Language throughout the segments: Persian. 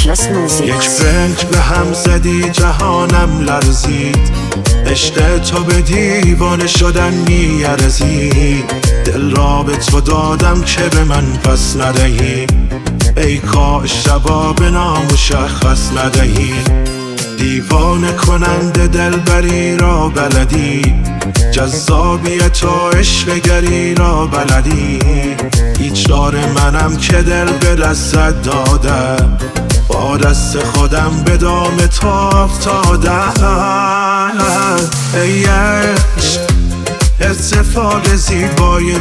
Plus Music. یک فکر به هم زدی جهانم لرزید، عشق تو به دیوانه شدن میارزید. دل را به تو دادم که به من پس ندهی، ای کاش شبا به نامشخص ندهی. دیوانه کننده دلبری را بلدی، جذابیت و عشقگری را بلدی. هیچ دار منم که دل به دستت دادم، با دست خودم به دام تو افتادم. ای عشق اتفاق زیبای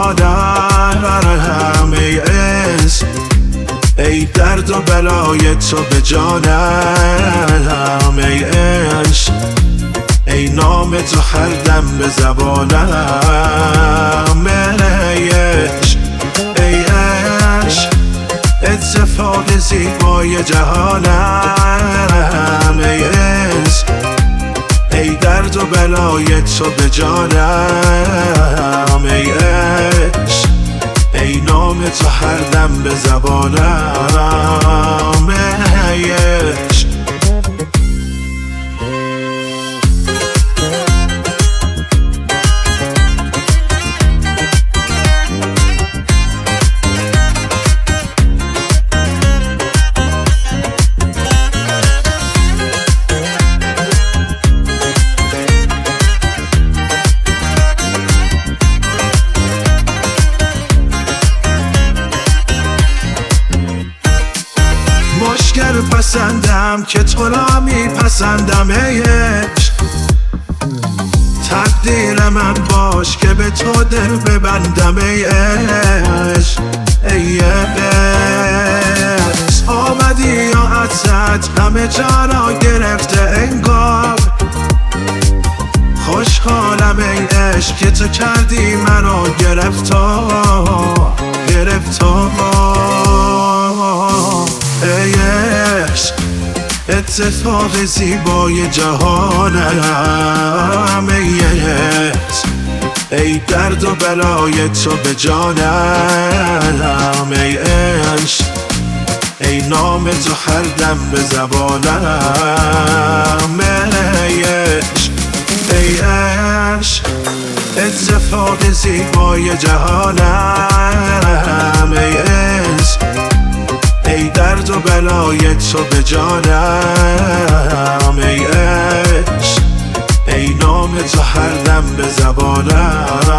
جهانم، ای عشق ای درد و بلای تو به جانم. ای عشق ای نام تو هر دم به زبانم. ای عشق ای عشق اتفاق زیبای جهانم، ای عشق ای درد و بلای تو به جانم. ای عشق ای نام تو هر دم به زبانم. ای عشق مشکل پسندم که تو را میپسندم. ای عشق تقدیر من باش که به تو دل ببندم. ای عشق ای عشق آمدی یا عطرت همه جا را گرفته انگار. خوشحالم ای عشق که تو کردی منو گرفتار. ای عشق اتفاق زیبای جهانم، ای عشق ای درد و بلای تو به جانم. ای عشق ای نام تو هر دم به زبانم. ای عشق ای عشق اتفاق زیبای جهانم، ای عشق ای درد و بلای تو به جانم. ای عشق ای نام تو هر دم به زبانم.